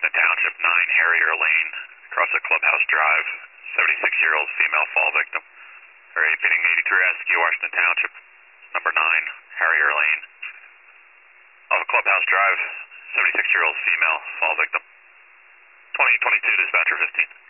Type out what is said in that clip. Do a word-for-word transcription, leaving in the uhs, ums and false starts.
Washington Township, nine Harrier Lane, across a Clubhouse Drive, seventy-six-year-old female fall victim. Repeating eighty-three Askew, Washington Township, number nine Harrier Lane. Off of Clubhouse Drive, seventy-six-year-old female fall victim. twenty twenty-two, dispatcher fifteen.